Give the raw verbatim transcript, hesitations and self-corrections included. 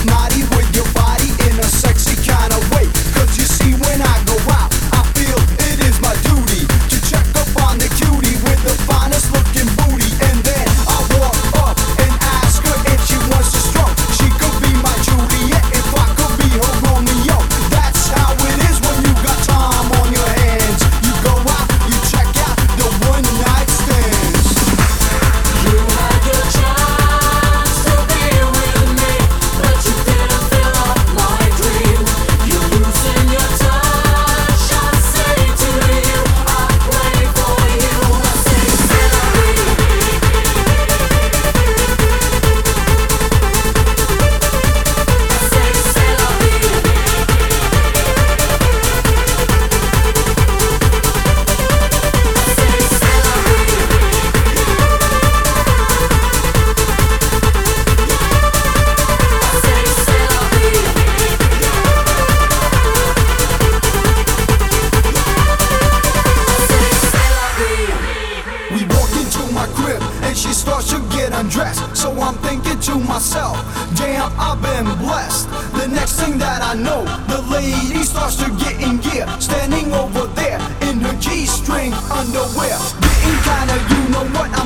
naughty with your body in a sexy kind of way. Cause you see, when I go out, I feel it is my duty to check up on the cutie with the finest looking booty. And then I walk up and ask her if she wants to stroke. She could be my Juliet if I could be her Romeo. That's how it is when you got time on your hands. You go out, you check out the one night stands. You had your chance to be with me, but you didn't fill up my dream. You're losing your touch. I say to you, I pray for you. I say, c'est la vie. I say, c'est la vie. I say, c'est la vie. I say, c'est la vie. I say, c'est la vie. We walk into my crib and she starts to get undressed. So I'm thinking to myself, damn, I've been blessed. The next thing that I know, the lady starts to get in gear, standing over there in her G-string underwear, getting kinda, you know what